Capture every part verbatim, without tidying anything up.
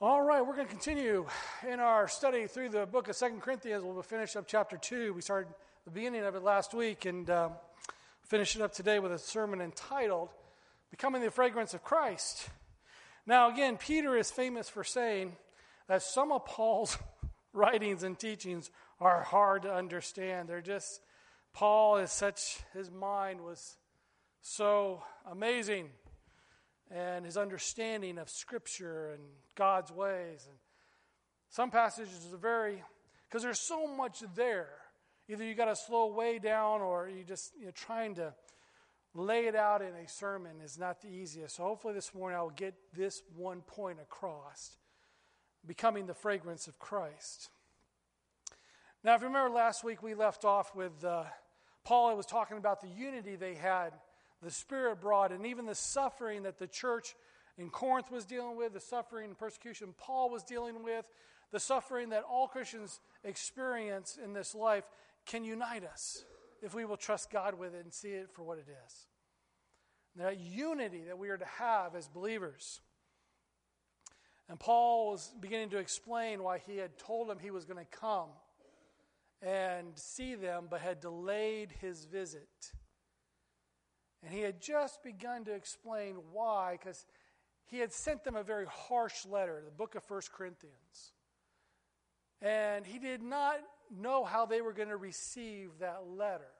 All right, we're going to continue in our study through the book of Second Corinthians. We'll finish up chapter two. We started the beginning of it last week and um, finish it up today with a sermon entitled, Becoming the Fragrance of Christ. Now, again, Peter is famous for saying that some of Paul's writings and teachings are hard to understand. They're just, Paul is such, his mind was so amazing. And his understanding of Scripture and God's ways. And some passages are very, because there's so much there. Either you got to slow way down or you just, you know, trying to lay it out in a sermon is not the easiest. So hopefully this morning I will get this one point across. Becoming the fragrance of Christ. Now if you remember last week we left off with uh, Paul was talking about the unity they had. The Spirit brought, and even the suffering that the church in Corinth was dealing with, the suffering and persecution Paul was dealing with, the suffering that all Christians experience in this life can unite us if we will trust God with it and see it for what it is. That unity that we are to have as believers. And Paul was beginning to explain why he had told them he was going to come and see them, but had delayed his visit. And he had just begun to explain why, because he had sent them a very harsh letter, the book of First Corinthians. And he did not know how they were going to receive that letter.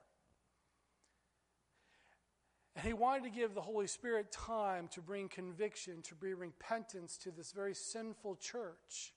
And he wanted to give the Holy Spirit time to bring conviction, to bring repentance to this very sinful church.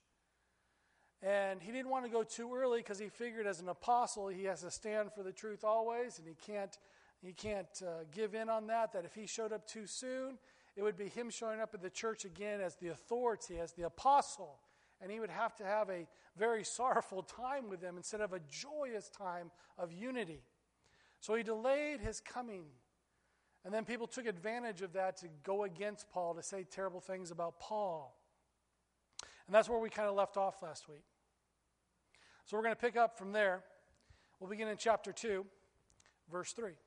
And he didn't want to go too early because he figured as an apostle he has to stand for the truth always, and he can't He can't uh, give in on that, that if he showed up too soon, it would be him showing up at the church again as the authority, as the apostle. And he would have to have a very sorrowful time with them instead of a joyous time of unity. So he delayed his coming. And then people took advantage of that to go against Paul, to say terrible things about Paul. And that's where we kind of left off last week. So we're going to pick up from there. We'll begin in chapter two, verse three.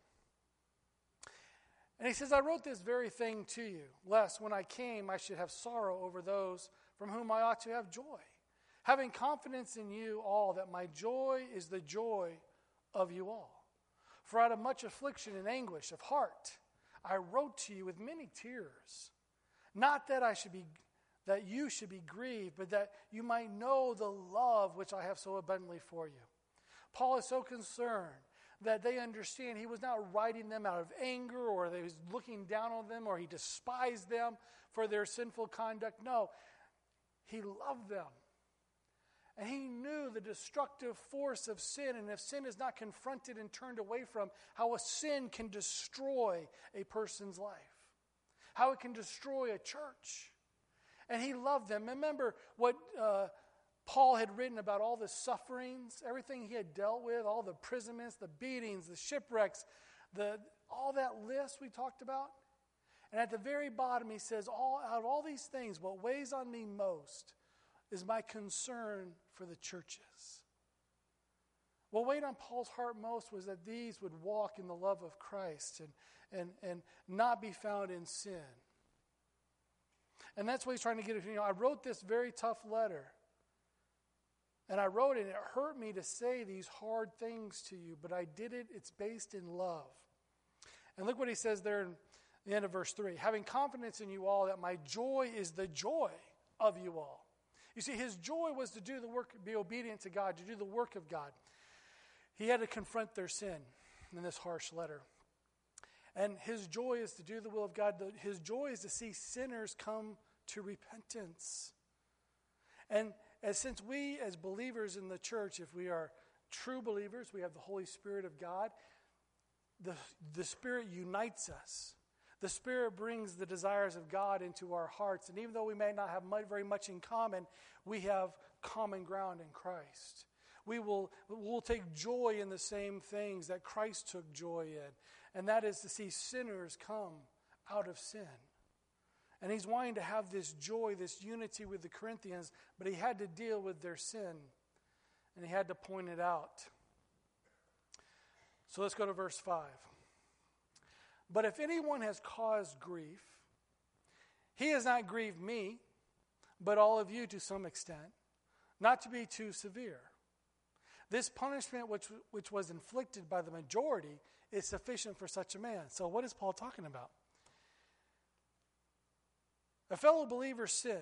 And he says, I wrote this very thing to you, lest when I came I should have sorrow over those from whom I ought to have joy, having confidence in you all that my joy is the joy of you all. For out of much affliction and anguish of heart I wrote to you with many tears, not that I should be that you should be grieved, but that you might know the love which I have so abundantly for you. Paul is so concerned that they understand he was not writing them out of anger, or that he was looking down on them, or he despised them for their sinful conduct. No, he loved them. And he knew the destructive force of sin, and if sin is not confronted and turned away from, how a sin can destroy a person's life, how it can destroy a church. And he loved them. Remember what uh, Paul had written about all the sufferings, everything he had dealt with, all the imprisonments, the beatings, the shipwrecks, the all that list we talked about. And at the very bottom he says, all out of all these things, what weighs on me most is my concern for the churches. What weighed on Paul's heart most was that these would walk in the love of Christ and, and, and not be found in sin. And that's what he's trying to get at. You know, I wrote this very tough letter. And I wrote it, and it hurt me to say these hard things to you, but I did it, it's based in love. And look what he says there in the end of verse three. Having confidence in you all that my joy is the joy of you all. You see, his joy was to do the work, be obedient to God, to do the work of God. He had to confront their sin in this harsh letter. And his joy is to do the will of God. His joy is to see sinners come to repentance. And as since we as believers in the church, if we are true believers, we have the Holy Spirit of God, the, the Spirit unites us. The Spirit brings the desires of God into our hearts. And even though we may not have much, very much in common, we have common ground in Christ. We will we'll take joy in the same things that Christ took joy in. And that is to see sinners come out of sin. And he's wanting to have this joy, this unity with the Corinthians, but he had to deal with their sin. And he had to point it out. So let's go to verse five. But if anyone has caused grief, he has not grieved me, but all of you to some extent, not to be too severe. This punishment which, which was inflicted by the majority is sufficient for such a man. So what is Paul talking about? A fellow believer's sin.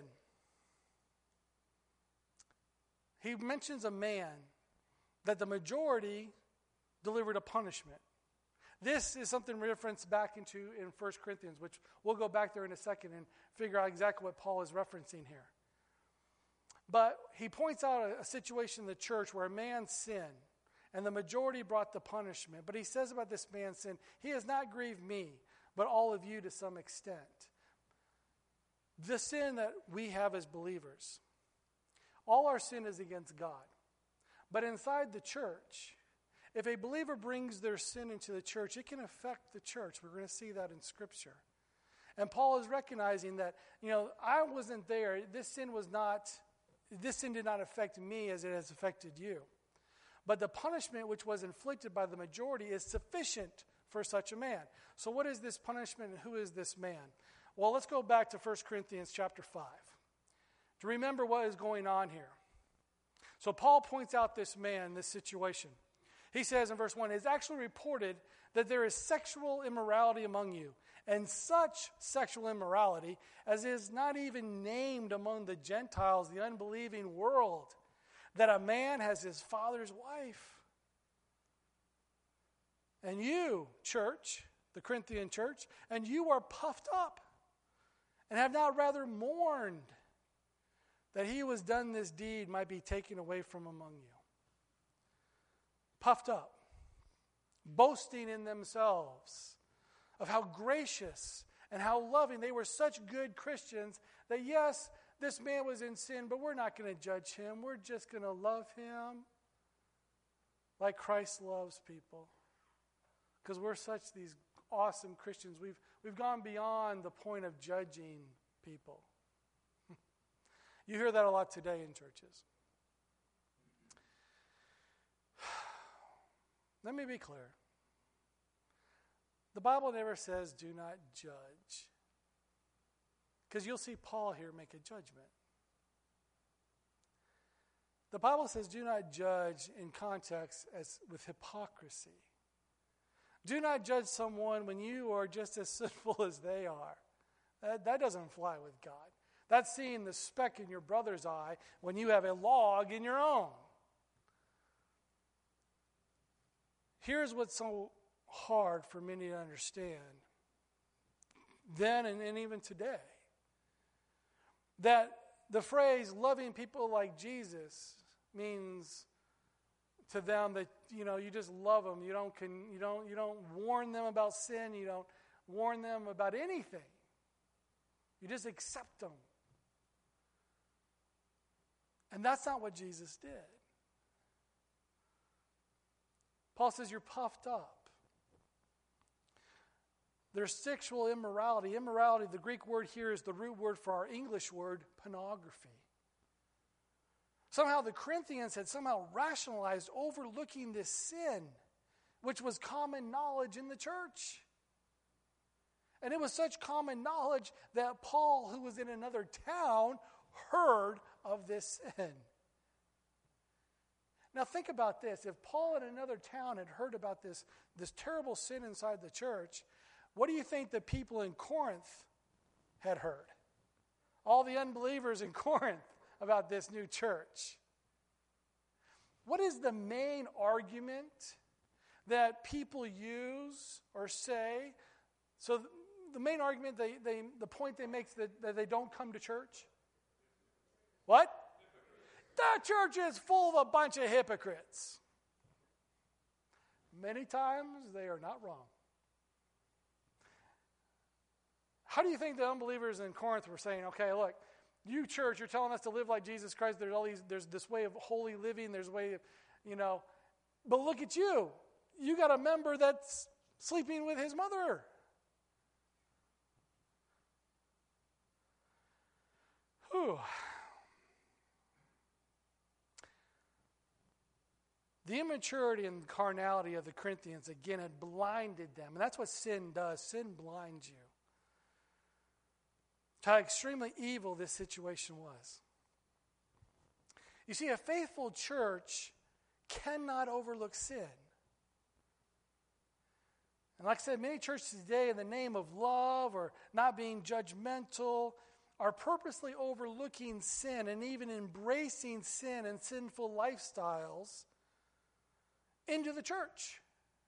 He mentions a man that the majority delivered a punishment. This is something referenced back into in First Corinthians, which we'll go back there in a second and figure out exactly what Paul is referencing here. But he points out a, a situation in the church where a man sinned, and the majority brought the punishment. But he says about this man's sin, he has not grieved me, but all of you to some extent. The sin that we have as believers, all our sin is against God. But inside the church, if a believer brings their sin into the church, it can affect the church. We're going to see that in Scripture. And Paul is recognizing that, you know, I wasn't there. This sin was not, this sin did not affect me as it has affected you. But the punishment which was inflicted by the majority is sufficient for such a man. So what is this punishment and who is this man? Well, let's go back to First Corinthians chapter five to remember what is going on here. So Paul points out this man, this situation. He says in verse one, it's actually reported that there is sexual immorality among you, and such sexual immorality as is not even named among the Gentiles, the unbelieving world, that a man has his father's wife. And you, church, the Corinthian church, and you are puffed up, and have not rather mourned that he who has done this deed might be taken away from among you. Puffed up, boasting in themselves of how gracious and how loving. They were such good Christians that yes, this man was in sin, but we're not going to judge him. We're just going to love him like Christ loves people. Because we're such these awesome Christians. We've, we've gone beyond the point of judging people. You hear that a lot today in churches. Let me be clear. The Bible never says do not judge. Because you'll see Paul here make a judgment. The Bible says do not judge in context as with hypocrisy. Do not judge someone when you are just as sinful as they are. That, that doesn't fly with God. That's seeing the speck in your brother's eye when you have a log in your own. Here's what's so hard for many to understand, then and, and even today, that the phrase loving people like Jesus means to them that, you know, you just love them. You don't, can, you don't, you don't warn them about sin. You don't warn them about anything. You just accept them. And that's not what Jesus did. Paul says you're puffed up. There's sexual immorality. Immorality, the Greek word here is the root word for our English word, pornography. Somehow the Corinthians had somehow rationalized overlooking this sin, which was common knowledge in the church. And it was such common knowledge that Paul, who was in another town, heard of this sin. Now think about this. If Paul in another town had heard about this, this terrible sin inside the church, what do you think the people in Corinth had heard? All the unbelievers in Corinth about this new church. What is the main argument that people use or say? So the main argument, they, they, the point they make is that, that they don't come to church? What? The church is full of a bunch of hypocrites. Many times they are not wrong. How do you think the unbelievers in Corinth were saying, okay, look, you church, you're telling us to live like Jesus Christ. There's all these, there's this way of holy living. There's a way of, you know, but look at you. You got a member that's sleeping with his mother. Whew. The immaturity and carnality of the Corinthians, again, had blinded them. And that's what sin does. Sin blinds you. how extremely evil this situation was. You see, a faithful church cannot overlook sin. And like I said, many churches today, in the name of love or not being judgmental, are purposely overlooking sin and even embracing sin and sinful lifestyles into the church.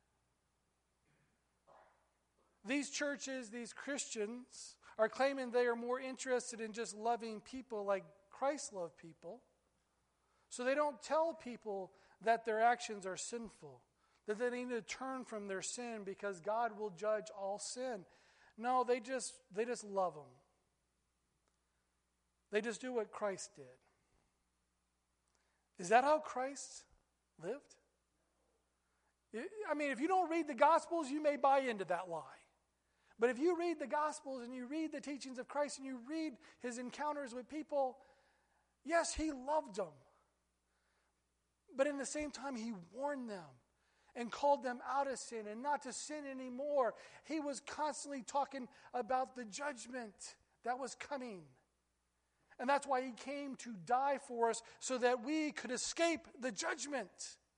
These churches, these Christians, are claiming they are more interested in just loving people like Christ loved people. So they don't tell people that their actions are sinful, that they need to turn from their sin because God will judge all sin. No, they just they just love them. They just do what Christ did. Is that how Christ lived? I mean, if you don't read the Gospels, you may buy into that lie. But if you read the Gospels and you read the teachings of Christ and you read his encounters with people, yes, he loved them. But in the same time, he warned them and called them out of sin and not to sin anymore. He was constantly talking about the judgment that was coming. And that's why he came to die for us, so that we could escape the judgment.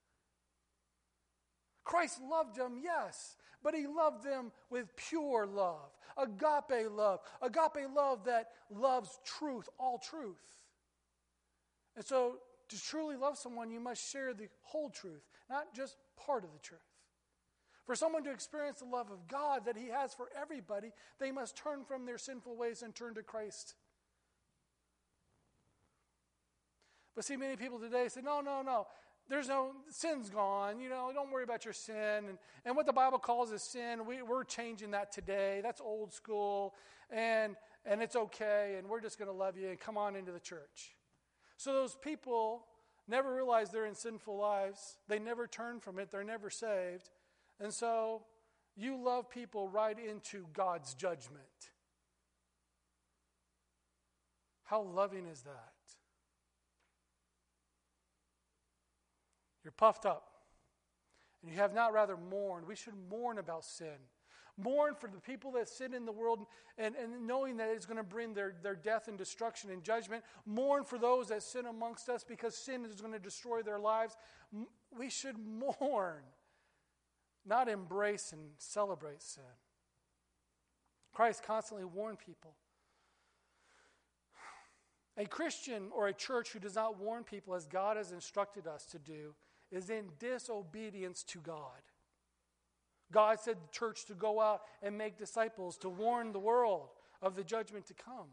Christ loved them, yes, but he loved them with pure love, agape love, agape love that loves truth, all truth. And so to truly love someone, you must share the whole truth, not just part of the truth. For someone to experience the love of God that he has for everybody, they must turn from their sinful ways and turn to Christ. But see, many people today say, no, no, no. There's no, sin's gone. You know, don't worry about your sin. And, and what the Bible calls as sin, we, we're changing that today. That's old school. And, and it's okay. And we're just going to love you and come on into the church. So those people never realize they're in sinful lives. They never turn from it. They're never saved. And so you love people right into God's judgment. How loving is that? You're puffed up, and you have not rather mourned. We should mourn about sin. Mourn for the people that sin in the world, and, and knowing that it's going to bring their, their death and destruction and judgment. Mourn for those that sin amongst us, because sin is going to destroy their lives. We should mourn, not embrace and celebrate sin. Christ constantly warned people. A Christian or a church who does not warn people as God has instructed us to do is in disobedience to God. God said to the church to go out and make disciples, to warn the world of the judgment to come.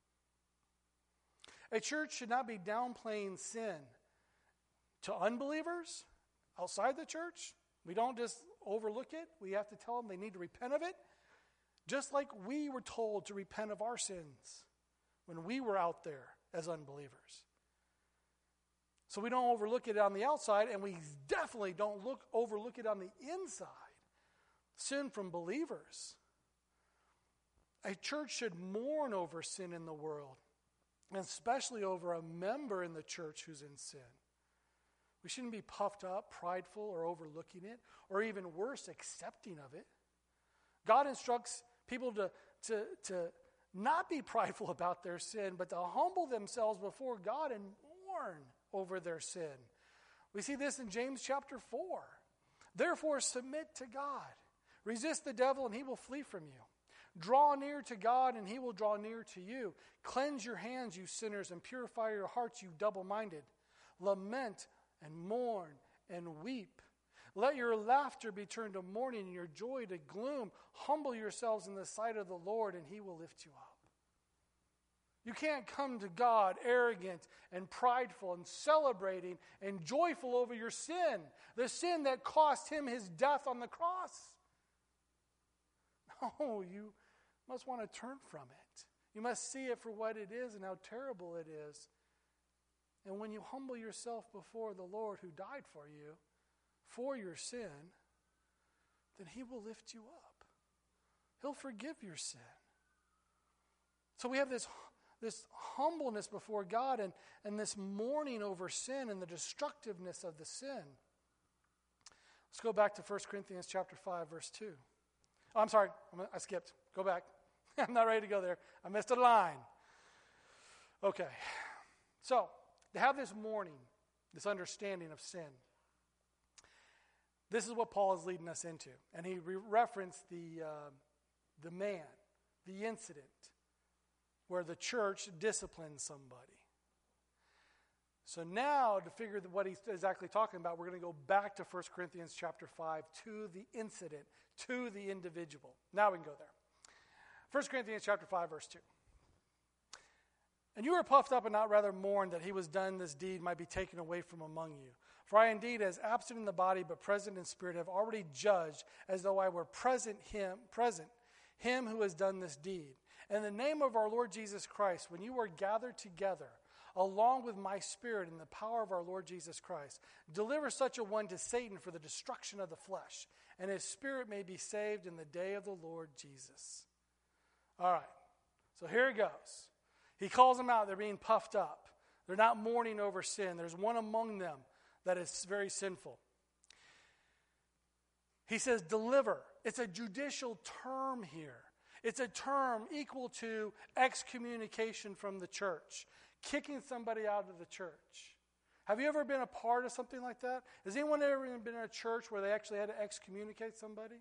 A church should not be downplaying sin to unbelievers outside the church. We don't just overlook it. We have to tell them they need to repent of it, just like we were told to repent of our sins when we were out there as unbelievers. So we don't overlook it on the outside, and we definitely don't look overlook it on the inside. Sin from believers. A church should mourn over sin in the world, and especially over a member in the church who's in sin. We shouldn't be puffed up, prideful, or overlooking it, or even worse, accepting of it. God instructs people to, to, to not be prideful about their sin, but to humble themselves before God and mourn over their sin. We see this in James chapter four. Therefore, submit to God. Resist the devil, and he will flee from you. Draw near to God, and he will draw near to you. Cleanse your hands, you sinners, and purify your hearts, you double-minded. Lament and mourn and weep. Let your laughter be turned to mourning and your joy to gloom. Humble yourselves in the sight of the Lord, and he will lift you up. You can't come to God arrogant and prideful and celebrating and joyful over your sin, the sin that cost him his death on the cross. No, you must want to turn from it. You must see it for what it is and how terrible it is. And when you humble yourself before the Lord who died for you, for your sin, then he will lift you up. He'll forgive your sin. So we have this, this humbleness before God and, and this mourning over sin and the destructiveness of the sin. Let's go back to First Corinthians chapter five, verse two. Oh, I'm sorry, I skipped. Go back. I'm not ready to go there. I missed a line. Okay. So, to have this mourning, this understanding of sin, this is what Paul is leading us into. And he re- referenced the, uh, the man, the incident where the church disciplined somebody. So now, to figure what he's exactly talking about, we're going to go back to First Corinthians chapter five, to the incident, to the individual. Now we can go there. First Corinthians chapter five, verse two. And you were puffed up and not rather mourned that he was done this deed might be taken away from among you. For I indeed, as absent in the body but present in spirit, have already judged as though I were present him, present, him who has done this deed. In the name of our Lord Jesus Christ, when you were gathered together, along with my spirit in the power of our Lord Jesus Christ, deliver such a one to Satan for the destruction of the flesh, and his spirit may be saved in the day of the Lord Jesus. All right, so here it goes. He calls them out. They're being puffed up. They're not mourning over sin. There's one among them that is very sinful. He says deliver. It's a judicial term here. It's a term equal to excommunication from the church, kicking somebody out of the church. Have you ever been a part of something like that? Has anyone ever been in a church where they actually had to excommunicate somebody?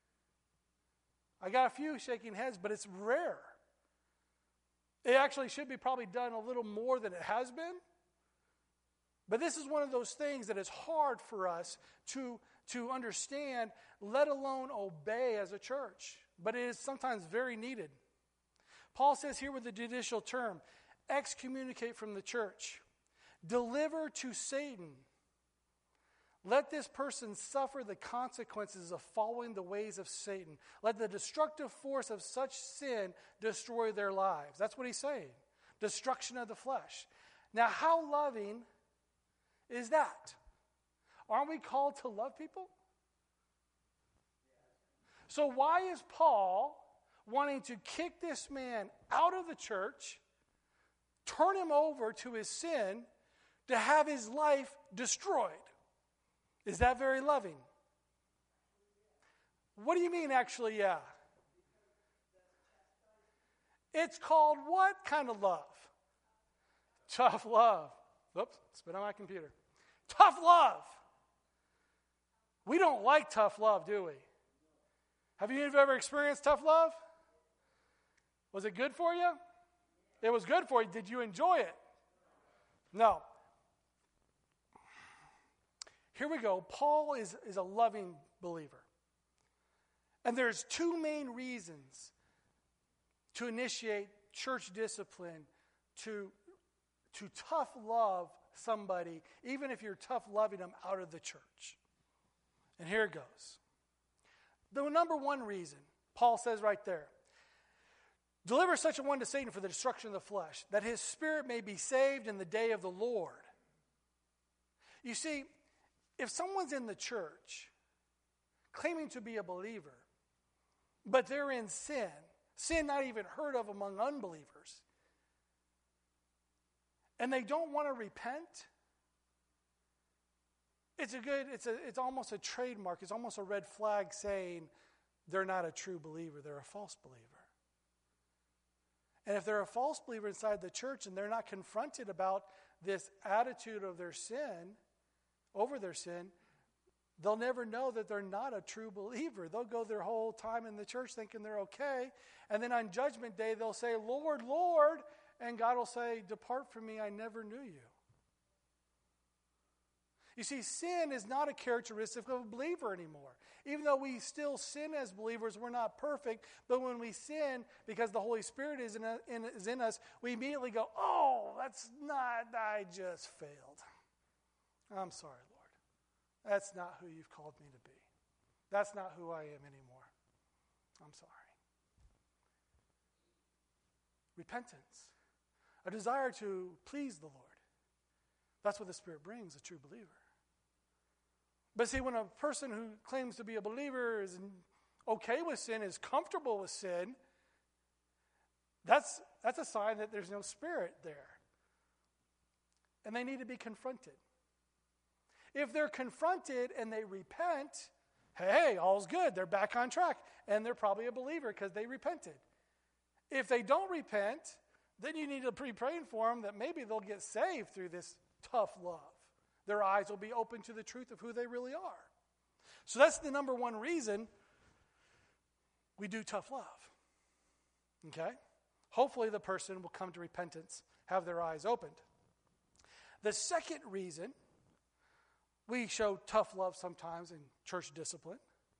I got a few shaking heads, but it's rare. It actually should be probably done a little more than it has been. But this is one of those things that is hard for us to, to understand, let alone obey as a church. But it is sometimes very needed. Paul says here with the judicial term, excommunicate from the church. Deliver to Satan. Let this person suffer the consequences of following the ways of Satan. Let the destructive force of such sin destroy their lives. That's what he's saying. Destruction of the flesh. Now, how loving is that? Aren't we called to love people? So why is Paul wanting to kick this man out of the church, turn him over to his sin, to have his life destroyed? Is that very loving? What do you mean, actually, yeah? It's called what kind of love? Tough love. Oops, spit on my computer. Tough love. We don't like tough love, do we? Have you ever experienced tough love? Was it good for you? It was good for you. Did you enjoy it? No. Here we go. Paul is, is a loving believer. And there's two main reasons to initiate church discipline, to, to tough love somebody, even if you're tough loving them out of the church. And here it goes. The number one reason, Paul says right there, deliver such a one to Satan for the destruction of the flesh, that his spirit may be saved in the day of the Lord. You see, if someone's in the church claiming to be a believer, but they're in sin, sin not even heard of among unbelievers, and they don't want to repent, it's a good, it's a, it's almost a trademark, it's almost a red flag saying they're not a true believer, they're a false believer. And if they're a false believer inside the church and they're not confronted about this attitude of their sin, over their sin, they'll never know that they're not a true believer. They'll go their whole time in the church thinking they're okay. And then on Judgment Day, they'll say, Lord, Lord. And God will say, depart from me, I never knew you. You see, sin is not a characteristic of a believer anymore. Even though we still sin as believers, we're not perfect. But when we sin, because the Holy Spirit is in, in, is in us, we immediately go, oh, that's not, I just failed. I'm sorry, Lord. That's not who you've called me to be. That's not who I am anymore. I'm sorry. Repentance. A desire to please the Lord. That's what the Spirit brings, a true believer. But see, when a person who claims to be a believer is okay with sin, is comfortable with sin, that's, that's a sign that there's no Spirit there. And they need to be confronted. If they're confronted and they repent, hey, all's good. They're back on track. And they're probably a believer because they repented. If they don't repent, then you need to be praying for them that maybe they'll get saved through this tough love. Their eyes will be open to the truth of who they really are. So that's the number one reason we do tough love. Okay? Hopefully the person will come to repentance, have their eyes opened. The second reason we show tough love sometimes in church discipline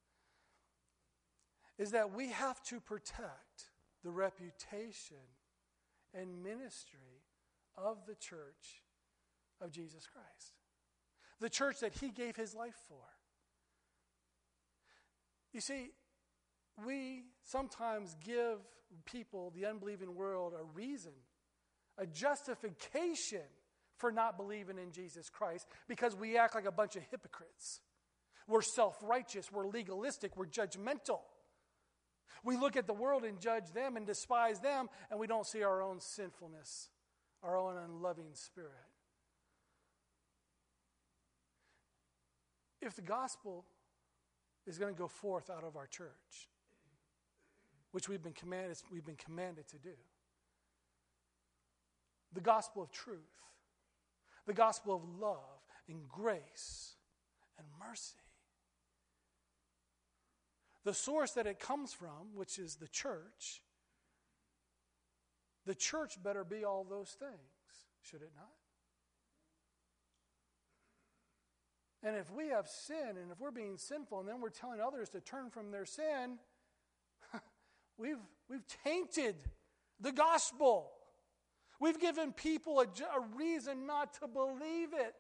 is that we have to protect the reputation and ministry of the church of Jesus Christ. The church that he gave his life for. You see, we sometimes give people, the unbelieving world, a reason, a justification for not believing in Jesus Christ because we act like a bunch of hypocrites. We're self-righteous, we're legalistic, we're judgmental. We look at the world and judge them and despise them, and we don't see our own sinfulness, our own unloving spirit. If the gospel is going to go forth out of our church, which we've been commanded, we've been commanded to do, the gospel of truth, the gospel of love and grace and mercy, the source that it comes from, which is the church, the church better be all those things, should it not? And if we have sin, and if we're being sinful, and then we're telling others to turn from their sin, we've, we've tainted the gospel. We've given people a, a reason not to believe it.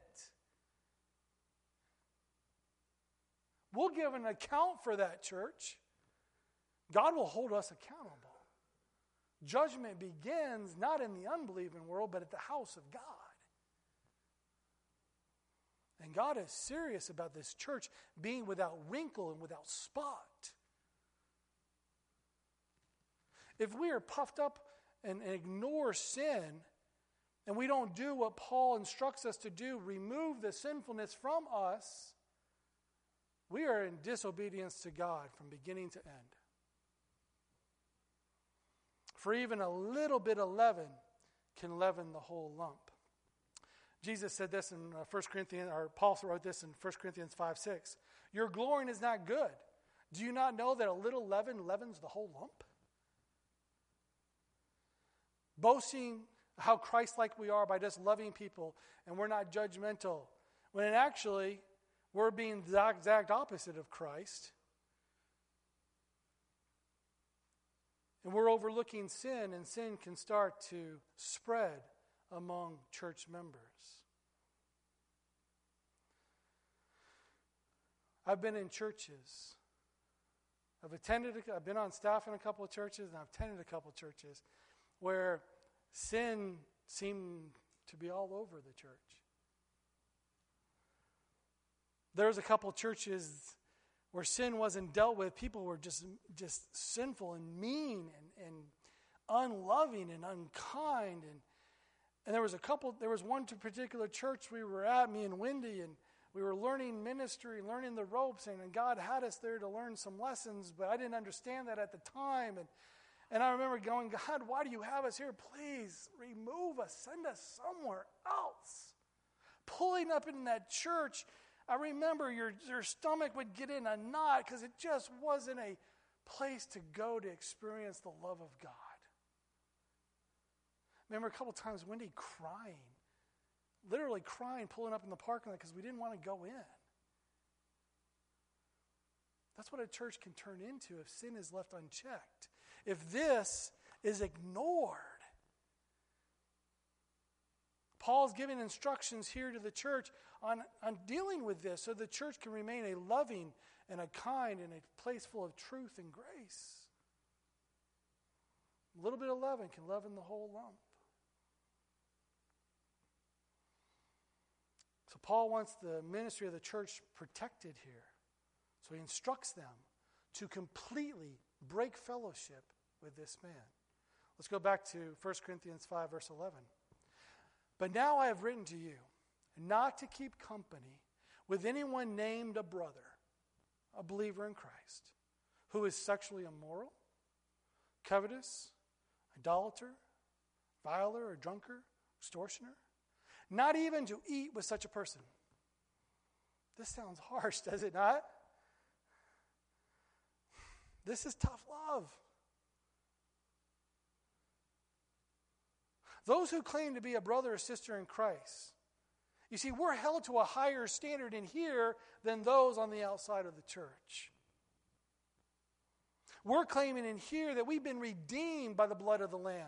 We'll give an account for that, church. God will hold us accountable. Judgment begins not in the unbelieving world, but at the house of God. And God is serious about this church being without wrinkle and without spot. If we are puffed up and, and ignore sin, and we don't do what Paul instructs us to do, remove the sinfulness from us, we are in disobedience to God from beginning to end. For even a little bit of leaven can leaven the whole lump. Jesus said this in First Corinthians, or Paul wrote this in First Corinthians five six. Your glorying is not good. Do you not know that a little leaven leavens the whole lump? Boasting how Christ-like we are by just loving people and we're not judgmental, when actually we're being the exact opposite of Christ. And we're overlooking sin, and sin can start to spread among church members. I've been in churches. I've attended, I've been on staff in a couple of churches, and I've attended a couple of churches where sin seemed to be all over the church. There was a couple of churches where sin wasn't dealt with. People were just, just sinful and mean and, and unloving and unkind. And, and there was a couple, there was one particular church we were at, me and Wendy, and we were learning ministry, learning the ropes, and, and God had us there to learn some lessons, but I didn't understand that at the time. And, and I remember going, God, why do you have us here? Please remove us, send us somewhere else. Pulling up in that church, I remember your, your stomach would get in a knot because it just wasn't a place to go to experience the love of God. I remember a couple times Wendy crying, literally crying, pulling up in the parking lot because we didn't want to go in. That's what a church can turn into if sin is left unchecked. If this is ignored. Paul's giving instructions here to the church on, on dealing with this so the church can remain a loving and a kind and a place full of truth and grace. A little bit of leaven can leaven the whole lump. So Paul wants the ministry of the church protected here. So he instructs them to completely break fellowship with this man. Let's go back to First Corinthians five, verse eleven. But now I have written to you not to keep company with anyone named a brother, a believer in Christ, who is sexually immoral, covetous, idolater, viler, or drunkard, extortioner. Not even to eat with such a person. This sounds harsh, does it not? This is tough love. Those who claim to be a brother or sister in Christ, you see, we're held to a higher standard in here than those on the outside of the church. We're claiming in here that we've been redeemed by the blood of the Lamb.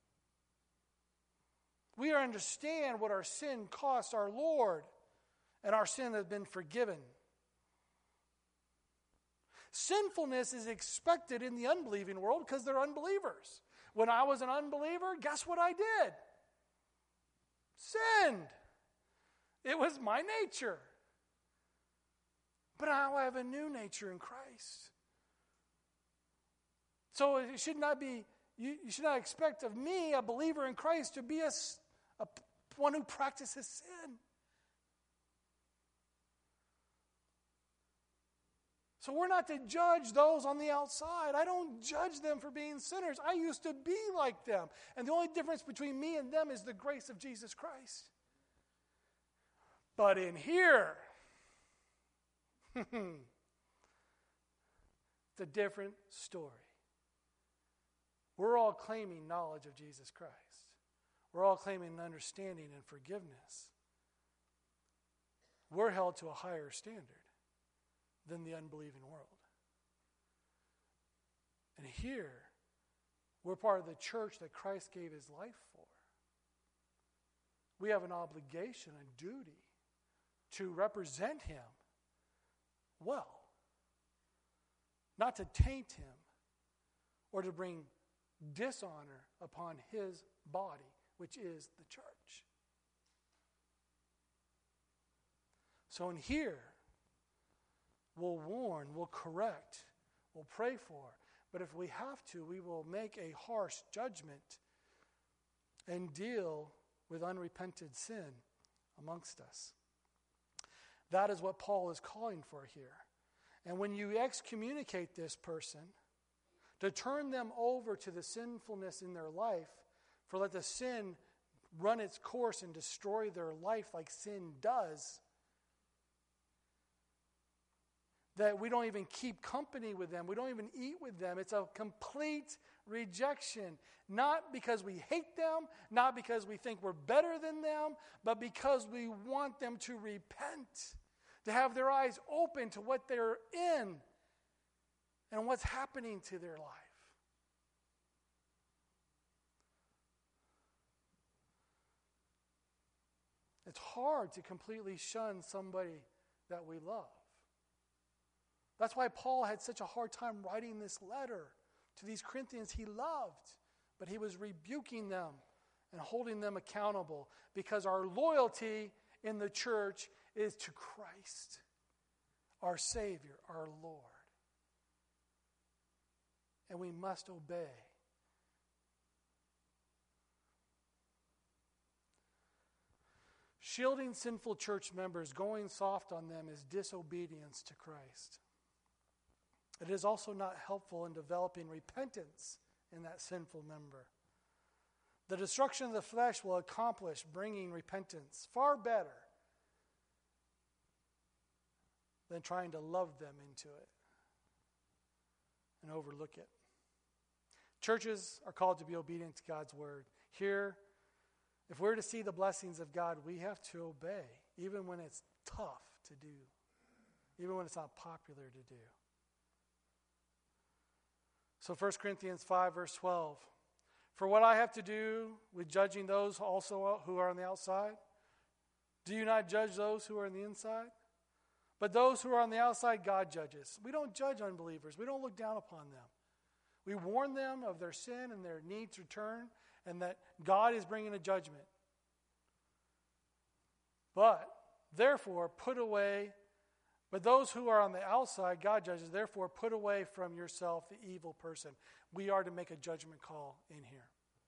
We understand what our sin cost our Lord, and our sin has been forgiven. Sinfulness is expected in the unbelieving world because they're unbelievers. When I was an unbeliever, guess what I did? Sinned. It was my nature. But now I have a new nature in Christ. So it should not be, you, you should not expect of me, a believer in Christ, to be a, a one who practices sin. So we're not to judge those on the outside. I don't judge them for being sinners. I used to be like them. And the only difference between me and them is the grace of Jesus Christ. But in here, it's a different story. We're all claiming knowledge of Jesus Christ. We're all claiming understanding and forgiveness. We're held to a higher standard than the unbelieving world. And here, we're part of the church that Christ gave his life for. We have an obligation, a duty, to represent him well. Not to taint him or to bring dishonor upon his body, which is the church. So in here, we'll warn, we'll correct, we'll pray for. But if we have to, we will make a harsh judgment and deal with unrepented sin amongst us. That is what Paul is calling for here. And when you excommunicate this person, to turn them over to the sinfulness in their life, for let the sin run its course and destroy their life like sin does, that we don't even keep company with them, we don't even eat with them. It's a complete rejection. Not because we hate them, not because we think we're better than them, but because we want them to repent, to have their eyes open to what they're in and what's happening to their life. It's hard to completely shun somebody that we love. That's why Paul had such a hard time writing this letter to these Corinthians he loved, but he was rebuking them and holding them accountable because our loyalty in the church is to Christ, our Savior, our Lord. And we must obey. Shielding sinful church members, going soft on them, is disobedience to Christ. It is also not helpful in developing repentance in that sinful member. The destruction of the flesh will accomplish bringing repentance far better than trying to love them into it and overlook it. Churches are called to be obedient to God's word. Here, if we're to see the blessings of God, we have to obey, even when it's tough to do, even when it's not popular to do. So First Corinthians five, verse twelve. For what I have to do with judging those also who are on the outside, do you not judge those who are on the inside? But those who are on the outside, God judges. We don't judge unbelievers. We don't look down upon them. We warn them of their sin and their need to turn, and that God is bringing a judgment. But, therefore, put away, but those who are on the outside, God judges, therefore put away from yourself the evil person. We are to make a judgment call in here.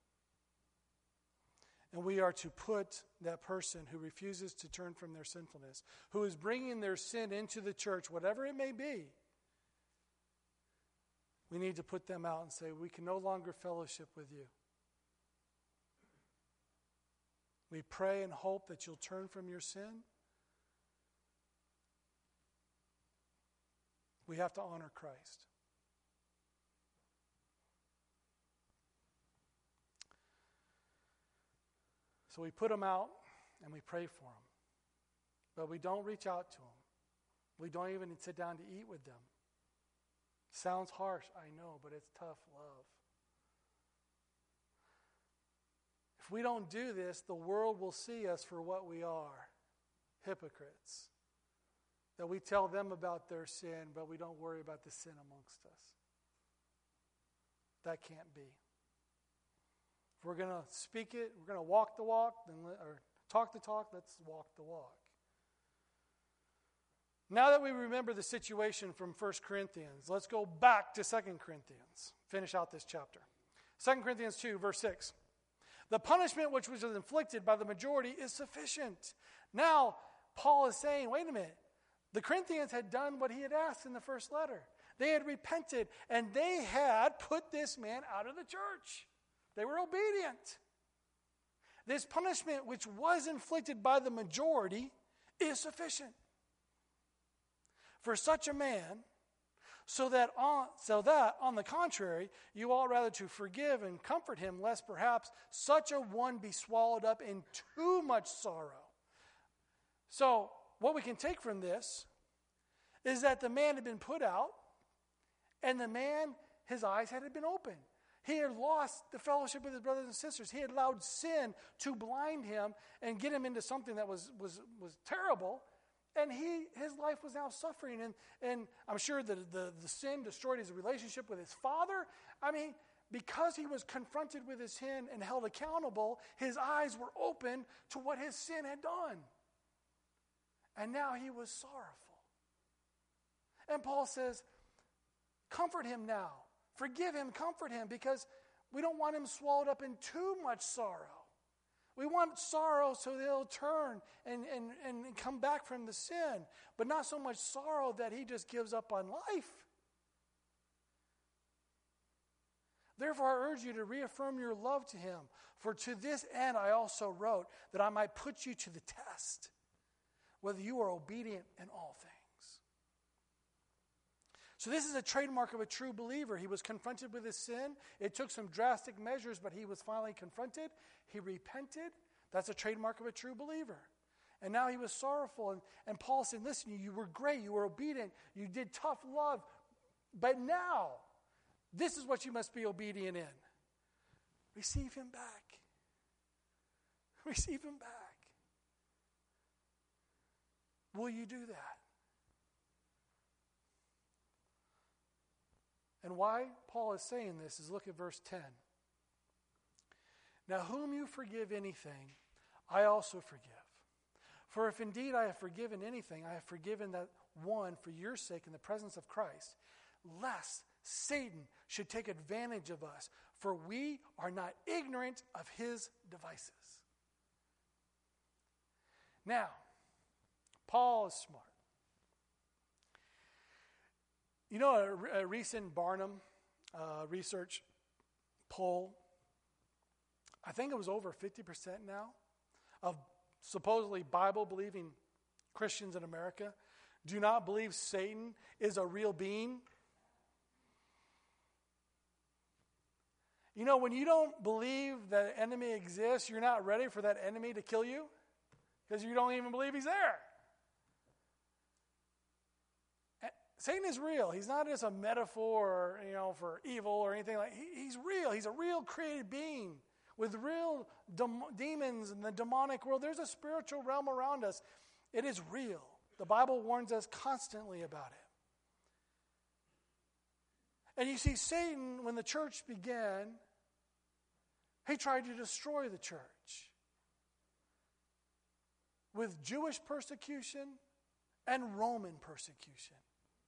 And we are to put that person who refuses to turn from their sinfulness, who is bringing their sin into the church, whatever it may be, we need to put them out and say, we can no longer fellowship with you. We pray and hope that you'll turn from your sin. We have to honor Christ. So we put them out and we pray for them. But we don't reach out to them. We don't even sit down to eat with them. Sounds harsh, I know, but it's tough love. If we don't do this, the world will see us for what we are, hypocrites. That we tell them about their sin, but we don't worry about the sin amongst us. That can't be. If we're going to speak it, we're going to walk the walk, then let, or talk the talk, let's walk the walk. Now that we remember the situation from First Corinthians, let's go back to Second Corinthians. Finish out this chapter. Second Corinthians two, verse six. The punishment which was inflicted by the majority is sufficient. Now, Paul is saying, wait a minute. The Corinthians had done what he had asked in the first letter. They had repented, and they had put this man out of the church. They were obedient. This punishment which was inflicted by the majority is sufficient for such a man, so that on, so that, on the contrary, you ought rather to forgive and comfort him, lest perhaps such a one be swallowed up in too much sorrow. So, what we can take from this is that the man had been put out, and the man, his eyes had been opened. He had lost the fellowship with his brothers and sisters. He had allowed sin to blind him and get him into something that was was was terrible. And he, his life was now suffering. And, and I'm sure that the, the sin destroyed his relationship with his father. I mean, because he was confronted with his sin and held accountable, his eyes were open to what his sin had done. And now he was sorrowful. And Paul says, comfort him now. Forgive him, comfort him, because we don't want him swallowed up in too much sorrow. We want sorrow so they'll turn and, and, and come back from the sin, but not so much sorrow that he just gives up on life. Therefore, I urge you to reaffirm your love to him. For to this end I also wrote, that I might put you to the test, whether you are obedient in all things. So this is a trademark of a true believer. He was confronted with his sin. It took some drastic measures, but he was finally confronted. He repented. That's a trademark of a true believer. And now he was sorrowful. And, and Paul said, listen, you were great. You were obedient. You did tough love. But now, this is what you must be obedient in. Receive him back. Receive him back. Will you do that? And why Paul is saying this is look at verse ten. Now whom you forgive anything, I also forgive. For if indeed I have forgiven anything, I have forgiven that one for your sake in the presence of Christ, lest Satan should take advantage of us, for we are not ignorant of his devices. Now, Paul is smart. You know, a, a recent Barnum uh, research poll, I think it was over fifty percent now, of supposedly Bible-believing Christians in America do not believe Satan is a real being. You know, when you don't believe that an enemy exists, you're not ready for that enemy to kill you because you don't even believe he's there. Satan is real. He's not just a metaphor, you know, for evil or anything like. He, he's real. He's a real created being with real dem- demons in the demonic world. There's a spiritual realm around us. It is real. The Bible warns us constantly about it. And you see, Satan, when the church began, he tried to destroy the church with Jewish persecution and Roman persecution.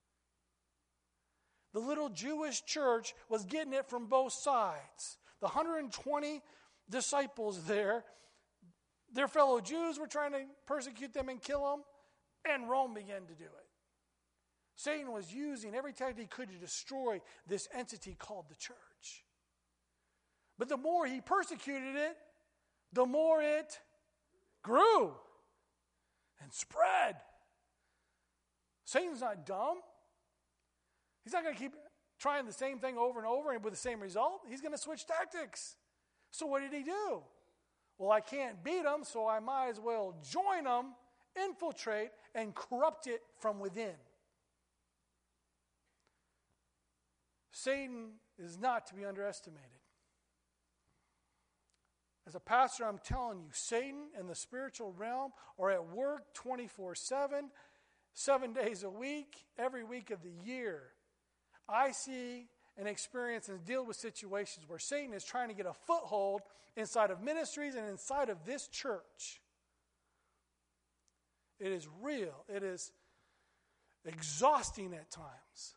The little Jewish church was getting it from both sides. The one hundred twenty disciples there, their fellow Jews were trying to persecute them and kill them, and Rome began to do it. Satan was using every tactic he could to destroy this entity called the church. But the more he persecuted it, the more it grew and spread. Satan's not dumb. He's not going to keep trying the same thing over and over and with the same result. He's going to switch tactics. So what did he do? Well, I can't beat him, so I might as well join him, infiltrate, and corrupt it from within. Satan is not to be underestimated. As a pastor, I'm telling you, Satan and the spiritual realm are at work twenty-four seven, seven days a week, every week of the year. I see and experience and deal with situations where Satan is trying to get a foothold inside of ministries and inside of this church. It is real. It is exhausting at times.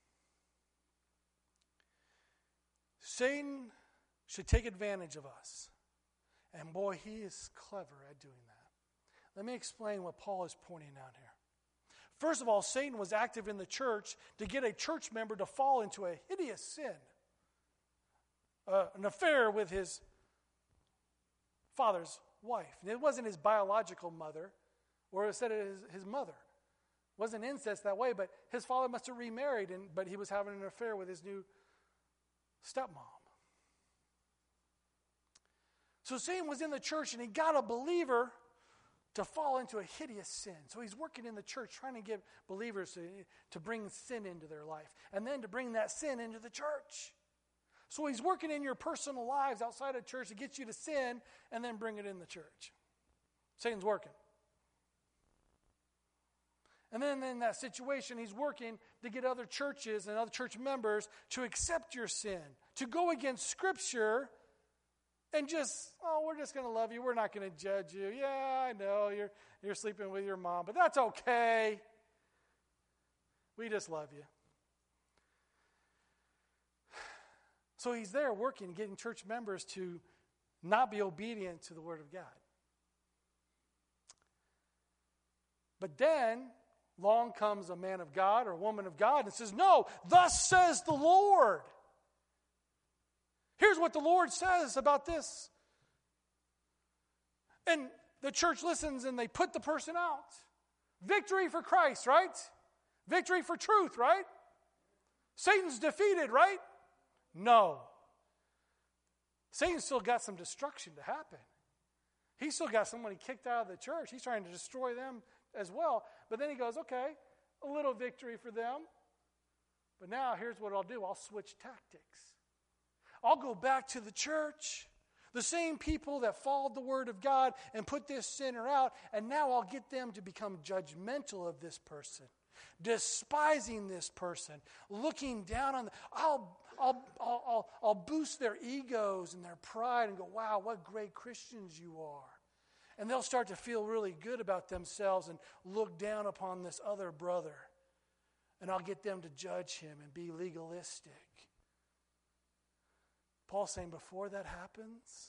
Satan should take advantage of us. And boy, he is clever at doing that. Let me explain what Paul is pointing out here. First of all, Satan was active in the church to get a church member to fall into a hideous sin. Uh, an affair with his father's wife. And it wasn't his biological mother, or it said it his, his mother. It wasn't incest that way, but his father must have remarried, and, but he was having an affair with his new stepmom. So Satan was in the church, and he got a believer to fall into a hideous sin. So he's working in the church trying to get believers to, to bring sin into their life, and then to bring that sin into the church. So he's working in your personal lives outside of church to get you to sin and then bring it in the church. Satan's working. And then in that situation, he's working to get other churches and other church members to accept your sin, to go against Scripture and just, oh, we're just going to love you. We're not going to judge you. Yeah, I know you're you're sleeping with your mom, but that's okay. We just love you. So he's there working, getting church members to not be obedient to the Word of God. But then, along comes a man of God or a woman of God and says, no, thus says the Lord. Here's what the Lord says about this. And the church listens and they put the person out. Victory for Christ, right? Victory for truth, right? Satan's defeated, right? No. Satan's still got some destruction to happen. He's still got somebody kicked out of the church. He's trying to destroy them as well. But then he goes, okay, a little victory for them. But now here's what I'll do. I'll switch tactics. I'll go back to the church, the same people that followed the Word of God and put this sinner out, and now I'll get them to become judgmental of this person, despising this person, looking down on them. I'll, I'll, I'll, I'll, I'll boost their egos and their pride and go, wow, what great Christians you are. And they'll start to feel really good about themselves and look down upon this other brother. And I'll get them to judge him and be legalistic. Paul's saying before that happens,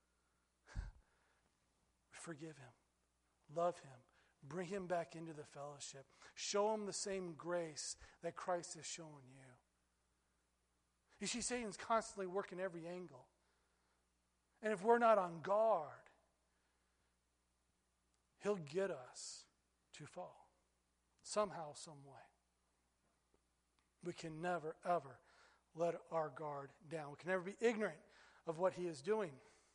forgive him, love him, bring him back into the fellowship, show him the same grace that Christ has shown you. You see, Satan's constantly working every angle. And if we're not on guard, he'll get us to fall somehow, some way. We can never, ever let our guard down. We can never be ignorant of what he is doing.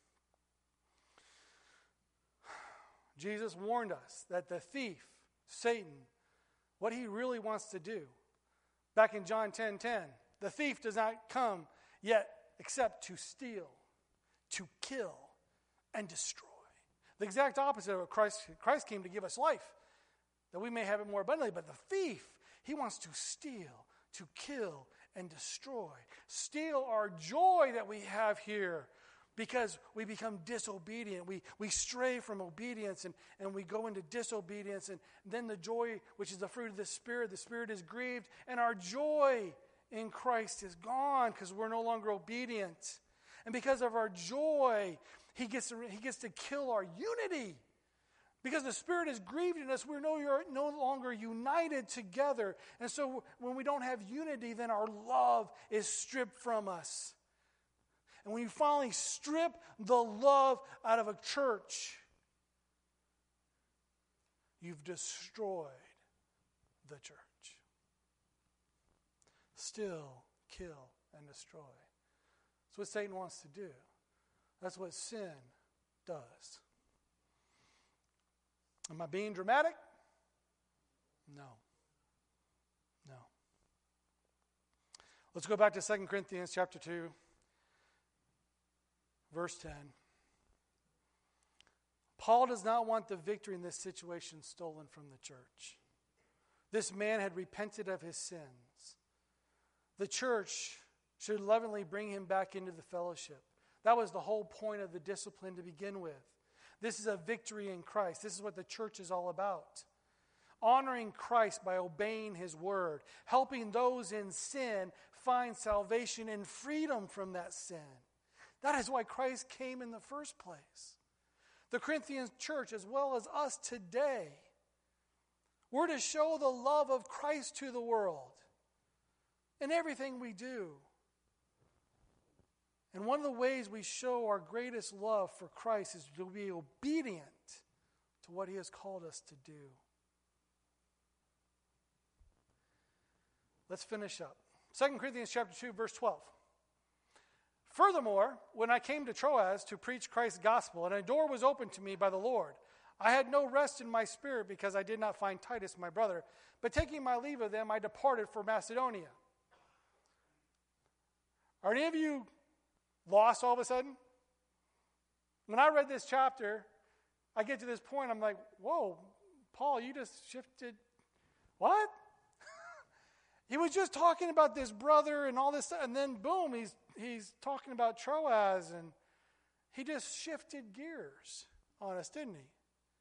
Jesus warned us that the thief, Satan, what he really wants to do, back in John ten ten, the thief does not come yet except to steal, to kill, and destroy. The exact opposite of what Christ, Christ came to give us life, that we may have it more abundantly. But the thief, he wants to steal, to kill, and destroy. Steal our joy that we have here because we become disobedient. We, we stray from obedience and, and we go into disobedience. And then the joy, which is the fruit of the Spirit, the Spirit is grieved. And our joy in Christ is gone because we're no longer obedient. And because of our joy, he gets to, he gets to kill our unity. Because the Spirit is grieved in us, we're no, no longer united together. And so when we don't have unity, then our love is stripped from us. And when you finally strip the love out of a church, you've destroyed the church. Still kill and destroy. That's what Satan wants to do. That's what sin does. Am I being dramatic? No. No. Let's go back to Second Corinthians chapter two, verse ten. Paul does not want the victory in this situation stolen from the church. This man had repented of his sins. The church should lovingly bring him back into the fellowship. That was the whole point of the discipline to begin with. This is a victory in Christ. This is what the church is all about. Honoring Christ by obeying his word. Helping those in sin find salvation and freedom from that sin. That is why Christ came in the first place. The Corinthian church, as well as us today, we're to show the love of Christ to the world in everything we do. And one of the ways we show our greatest love for Christ is to be obedient to what he has called us to do. Let's finish up. Second Corinthians chapter two, verse twelve. Furthermore, when I came to Troas to preach Christ's gospel, and a door was opened to me by the Lord, I had no rest in my spirit because I did not find Titus, my brother. But taking my leave of them, I departed for Macedonia. Are any of you lost all of a sudden? When I read this chapter, I get to this point, I'm like, whoa, Paul, you just shifted. What? He was just talking about this brother and all this stuff, and then boom, he's he's talking about Troas, and he just shifted gears on us, didn't he?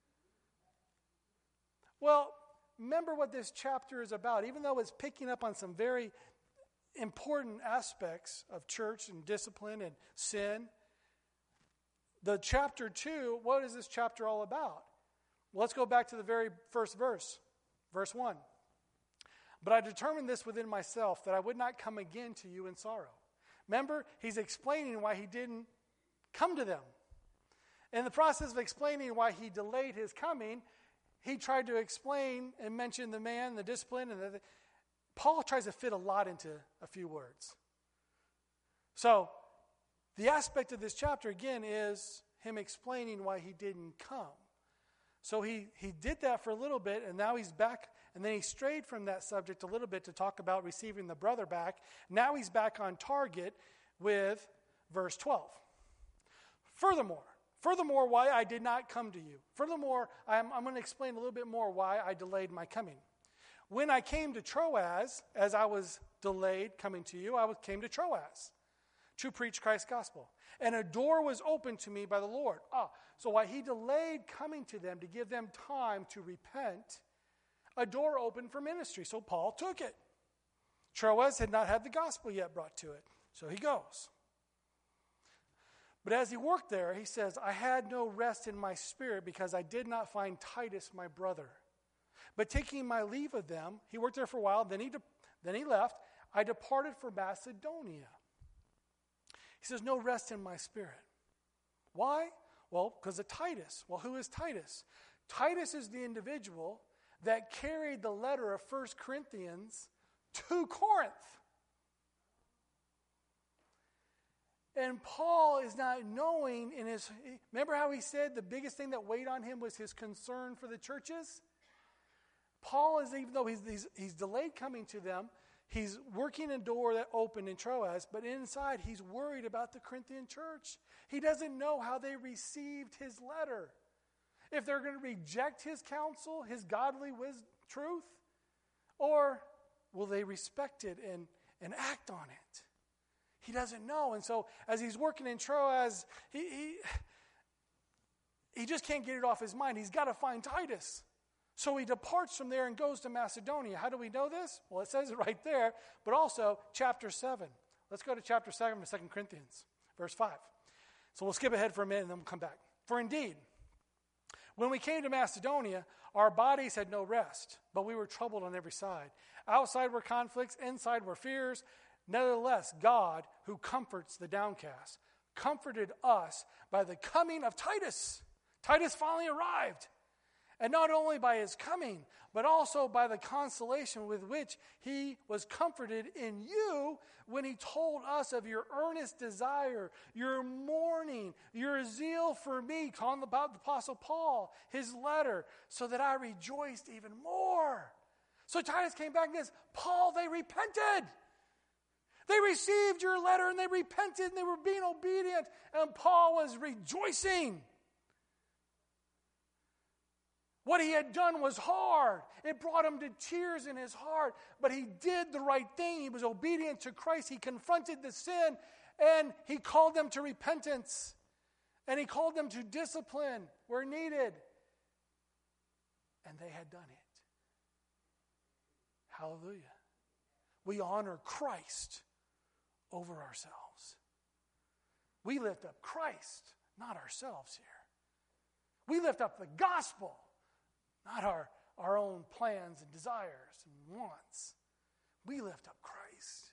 Well, remember what this chapter is about. Even though it's picking up on some very important aspects of church and discipline and sin, the chapter two, what is this chapter all about? Well, let's go back to the very first verse, verse one. But I determined this within myself, that I would not come again to you in sorrow. Remember, he's explaining why he didn't come to them. In the process of explaining why he delayed his coming, he tried to explain and mention the man, the discipline, and the, Paul tries to fit a lot into a few words. So, the aspect of this chapter, again, is him explaining why he didn't come. So he, he did that for a little bit, and now he's back, and then he strayed from that subject a little bit to talk about receiving the brother back. Now he's back on target with verse twelve. Furthermore, furthermore, why I did not come to you. Furthermore, I'm, I'm going to explain a little bit more why I delayed my coming. When I came to Troas, as I was delayed coming to you, I came to Troas to preach Christ's gospel. And a door was opened to me by the Lord. Ah, so while he delayed coming to them to give them time to repent, a door opened for ministry. So Paul took it. Troas had not had the gospel yet brought to it. So he goes. But as he worked there, he says, I had no rest in my spirit because I did not find Titus, my brother. But taking my leave of them, he worked there for a while, then he, de- then he left. I departed for Macedonia. He says, no rest in my spirit. Why? Well, because of Titus. Well, who is Titus? Titus is the individual that carried the letter of First Corinthians to Corinth. And Paul is not knowing in his, remember how he said the biggest thing that weighed on him was his concern for the churches? Paul is, even though he's, he's, he's delayed coming to them, he's working a door that opened in Troas, but inside he's worried about the Corinthian church. He doesn't know how they received his letter. If they're going to reject his counsel, his godly wisdom, truth, or will they respect it and, and act on it? He doesn't know. And so as he's working in Troas, he, he, he just can't get it off his mind. He's got to find Titus. So he departs from there and goes to Macedonia. How do we know this? Well, it says it right there, but also chapter seven. Let's go to chapter seven of Second Corinthians, verse five. So we'll skip ahead for a minute and then we'll come back. For indeed, when we came to Macedonia, our bodies had no rest, but we were troubled on every side. Outside were conflicts, inside were fears. Nevertheless, God, who comforts the downcast, comforted us by the coming of Titus. Titus finally arrived. And not only by his coming, but also by the consolation with which he was comforted in you when he told us of your earnest desire, your mourning, your zeal for me, calling about the Apostle Paul, his letter, so that I rejoiced even more. So Titus came back and says, Paul, they repented. They received your letter and they repented and they were being obedient, and Paul was rejoicing. What he had done was hard. It brought him to tears in his heart. But he did the right thing. He was obedient to Christ. He confronted the sin, and he called them to repentance. And he called them to discipline where needed. And they had done it. Hallelujah. We honor Christ over ourselves. We lift up Christ, not ourselves here. We lift up the gospel, not our, our own plans and desires and wants. We lift up Christ.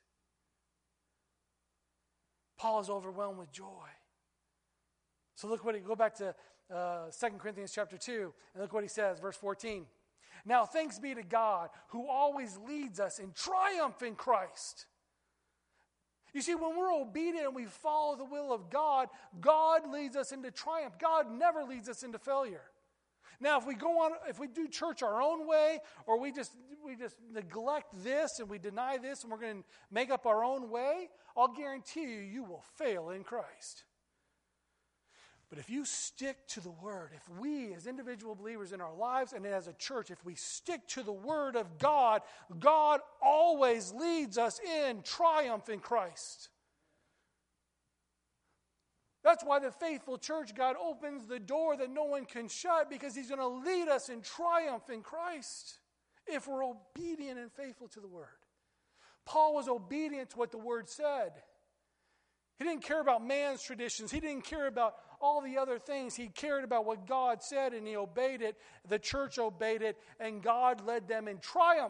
Paul is overwhelmed with joy. So look what he, go back to uh, Second Corinthians chapter two, and look what he says, verse fourteen. Now thanks be to God who always leads us in triumph in Christ. You see, when we're obedient and we follow the will of God, God leads us into triumph. God never leads us into failure. Now, if we go on, if we do church our own way, or we just we just neglect this and we deny this and we're going to make up our own way, I'll guarantee you, you will fail in Christ. But if you stick to the Word, if we as individual believers in our lives and as a church, if we stick to the Word of God, God always leads us in triumph in Christ. That's why the faithful church, God opens the door that no one can shut, because He's going to lead us in triumph in Christ if we're obedient and faithful to the Word. Paul was obedient to what the Word said. He didn't care about man's traditions. He didn't care about all the other things. He cared about what God said, and he obeyed it. The church obeyed it, and God led them in triumph.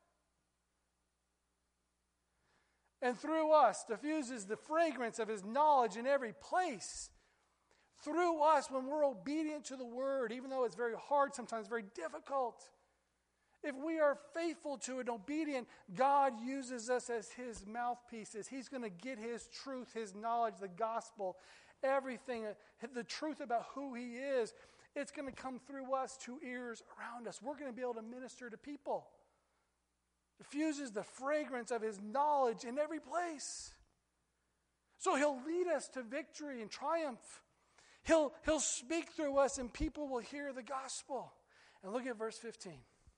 And through us diffuses the fragrance of His knowledge in every place. Through us, when we're obedient to the Word, even though it's very hard, sometimes very difficult, if we are faithful to it and obedient, God uses us as His mouthpieces. He's going to get His truth, His knowledge, the gospel, everything, the truth about who He is. It's going to come through us to ears around us. We're going to be able to minister to people. Diffuses the fragrance of His knowledge in every place. So He'll lead us to victory and triumph. He'll, he'll speak through us and people will hear the gospel. And look at verse fifteen.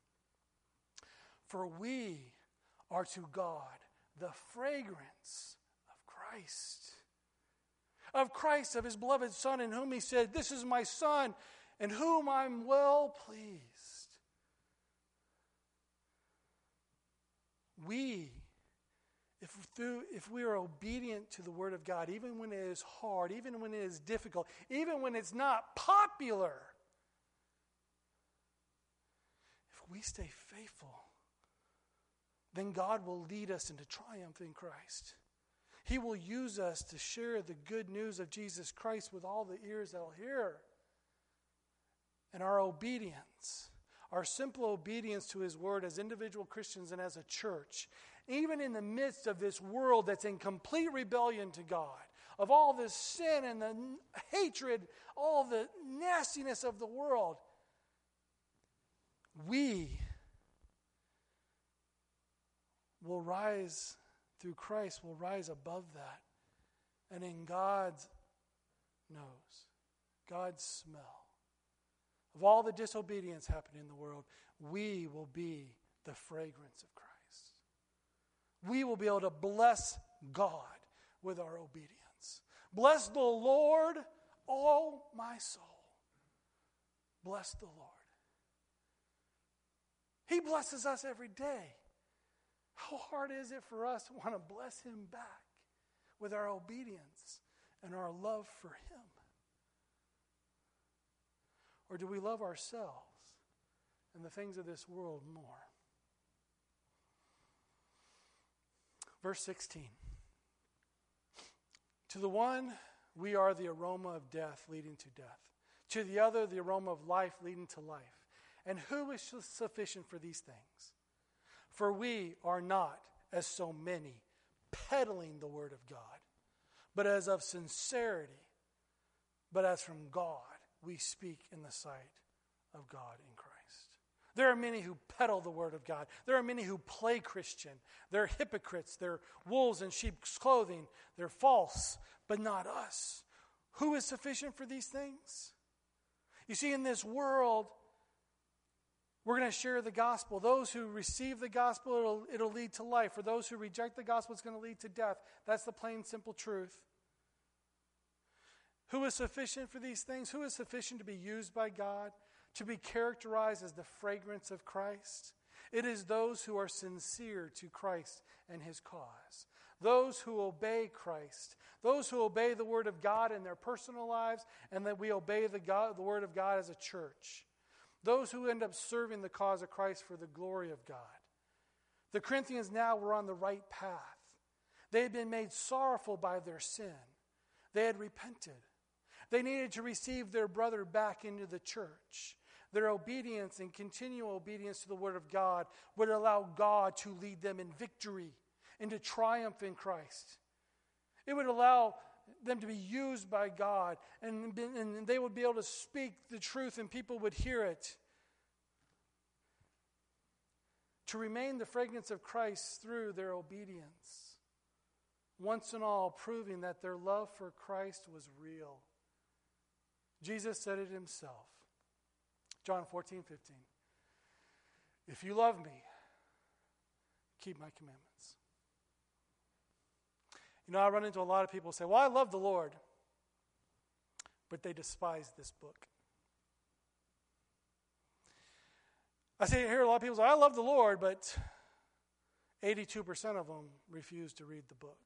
For we are to God the fragrance of Christ. Of Christ, of His beloved Son, in whom He said, "This is my Son, in whom I'm well pleased." We, if, through, if we are obedient to the Word of God, even when it is hard, even when it is difficult, even when it's not popular, if we stay faithful, then God will lead us into triumph in Christ. He will use us to share the good news of Jesus Christ with all the ears that will hear. And our obedience, our simple obedience to His Word as individual Christians and as a church, even in the midst of this world that's in complete rebellion to God, of all the sin and the hatred, all the nastiness of the world, we will rise through Christ, will rise above that. And in God's nose, God's smell, of all the disobedience happening in the world, we will be the fragrance of Christ. We will be able to bless God with our obedience. Bless the Lord, all my soul. Bless the Lord. He blesses us every day. How hard is it for us to want to bless Him back with our obedience and our love for Him? Or do we love ourselves and the things of this world more? Verse sixteen. To the one, we are the aroma of death leading to death. To the other, the aroma of life leading to life. And who is sufficient for these things? For we are not, as so many, peddling the word of God, but as of sincerity, but as from God, we speak in the sight of God in Christ. There are many who peddle the word of God. There are many who play Christian. They're hypocrites. They're wolves in sheep's clothing. They're false, but not us. Who is sufficient for these things? You see, in this world, we're going to share the gospel. Those who receive the gospel, it'll, it'll lead to life. For those who reject the gospel, it's going to lead to death. That's the plain, simple truth. Who is sufficient for these things? Who is sufficient to be used by God, to be characterized as the fragrance of Christ? It is those who are sincere to Christ and his cause. Those who obey Christ. Those who obey the word of God in their personal lives, and that we obey the, God, the word of God as a church. Those who end up serving the cause of Christ for the glory of God. The Corinthians now were on the right path. They had been made sorrowful by their sin. They had repented. They needed to receive their brother back into the church. Their obedience and continual obedience to the word of God would allow God to lead them in victory, into triumph in Christ. It would allow them to be used by God, and, and they would be able to speak the truth and people would hear it. To remain the fragrance of Christ through their obedience. Once and all, proving that their love for Christ was real. Jesus said it himself. John fourteen fifteen. If you love me, keep my commandments. You know, I run into a lot of people who say, well, I love the Lord, but they despise this book. I say, hear a lot of people say, I love the Lord, but eighty-two percent of them refuse to read the book.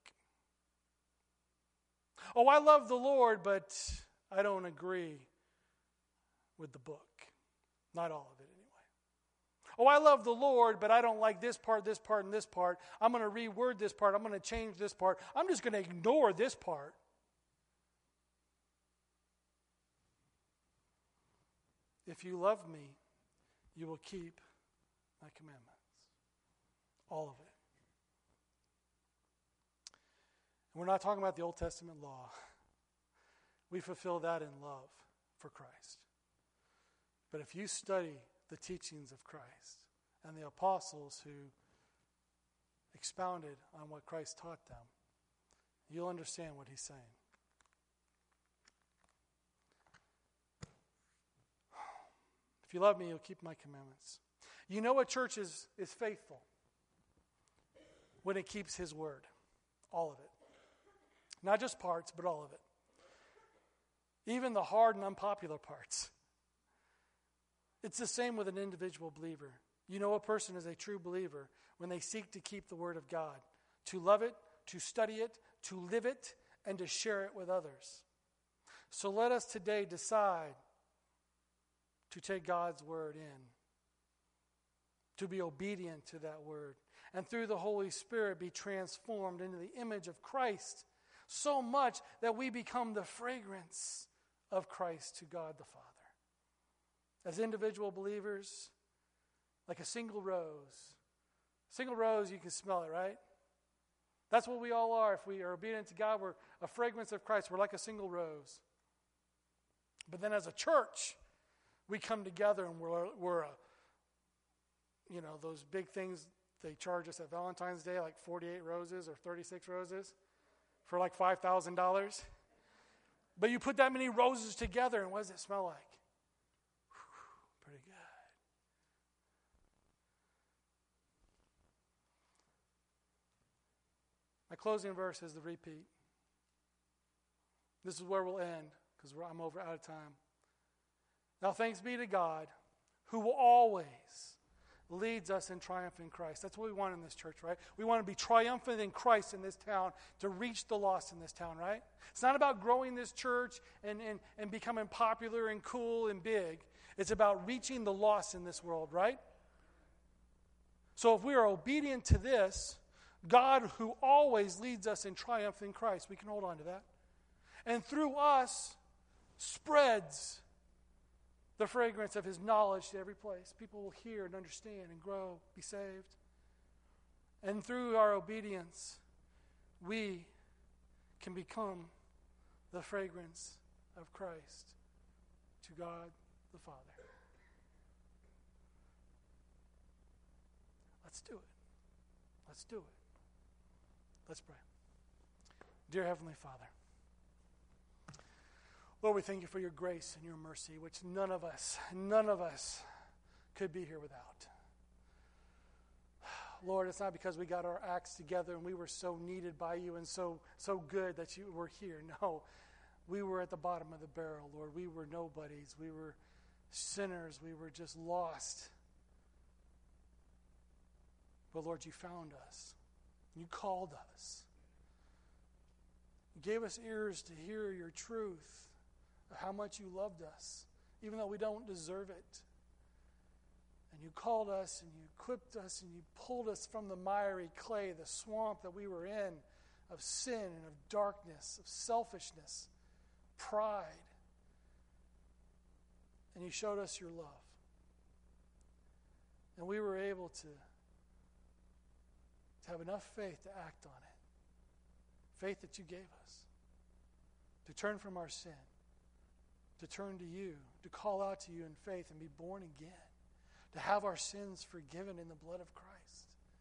Oh, I love the Lord, but I don't agree with the book. Not all of it anyway. Oh, I love the Lord, but I don't like this part, this part, and this part. I'm going to reword this part. I'm going to change this part. I'm just going to ignore this part. If you love me, you will keep my commandments. All of it. And we're not talking about the Old Testament law. We fulfill that in love for Christ. But if you study the teachings of Christ and the apostles who expounded on what Christ taught them, you'll understand what he's saying. If you love me, you'll keep my commandments. You know a church is, is faithful when it keeps his word. All of it. Not just parts, but all of it. Even the hard and unpopular parts. It's the same with an individual believer. You know a person is a true believer when they seek to keep the word of God, to love it, to study it, to live it, and to share it with others. So let us today decide to take God's word in, to be obedient to that word, and through the Holy Spirit be transformed into the image of Christ so much that we become the fragrance of Christ to God the Father. As individual believers, like a single rose. Single rose, you can smell it, right? That's what we all are. If we are obedient to God, we're a fragrance of Christ. We're like a single rose. But then as a church, we come together and we're, we're a, you know, those big things they charge us at Valentine's Day, like forty-eight roses or thirty-six roses for like five thousand dollars. But you put that many roses together, and what does it smell like? Whew, pretty good. My closing verse is the repeat. This is where we'll end, because I'm over out of time. Now thanks be to God, who always leads us in triumph in Christ. That's what we want in this church, right? We want to be triumphant in Christ in this town, to reach the lost in this town, right? It's not about growing this church and, and, and becoming popular and cool and big. It's about reaching the lost in this world, right? So if we are obedient to this, God who always leads us in triumph in Christ, we can hold on to that. And through us, spreads the fragrance of his knowledge to every place. People will hear and understand and grow, be saved. And through our obedience, we can become the fragrance of Christ to God the Father. Let's do it. Let's do it. Let's pray. Dear Heavenly Father, Lord, we thank you for your grace and your mercy, which none of us, none of us could be here without. Lord, it's not because we got our acts together and we were so needed by you and so so good that you were here. No, we were at the bottom of the barrel, Lord. We were nobodies. We were sinners. We were just lost. But Lord, you found us. You called us. You gave us ears to hear your truth of how much you loved us, even though we don't deserve it. And you called us and you equipped us and you pulled us from the miry clay, the swamp that we were in, of sin and of darkness, of selfishness, pride. And you showed us your love. And we were able to, to have enough faith to act on it. Faith that you gave us. To turn from our sin. To turn to you. To call out to you in faith and be born again. To have our sins forgiven in the blood of Christ.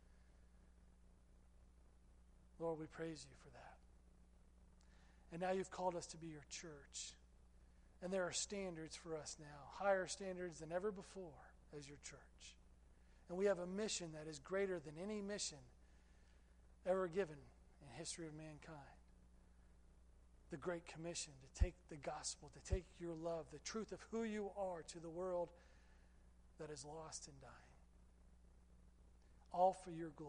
Lord, we praise you for that. And now you've called us to be your church. And there are standards for us now, higher standards than ever before as your church. And we have a mission that is greater than any mission ever given in history of mankind. The Great Commission, to take the gospel, to take your love, the truth of who you are to the world that is lost and dying. All for your glory.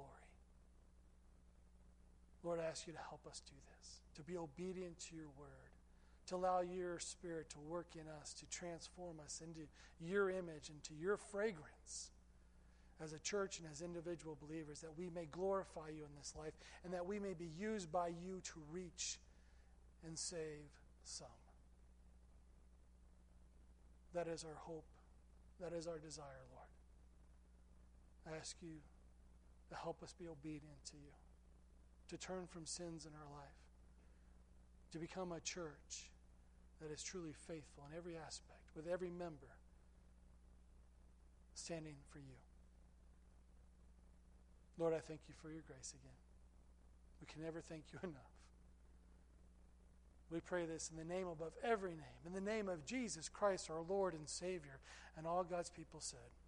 Lord, I ask you to help us do this, to be obedient to your word, to allow your Spirit to work in us, to transform us into your image, into your fragrance as a church and as individual believers, that we may glorify you in this life and that we may be used by you to reach and save some. That is our hope. That is our desire, Lord. I ask you to help us be obedient to you, to turn from sins in our life, to become a church that is truly faithful in every aspect, with every member standing for you. Lord, I thank you for your grace again. We can never thank you enough. We pray this in the name above every name, in the name of Jesus Christ, our Lord and Savior, and all God's people said.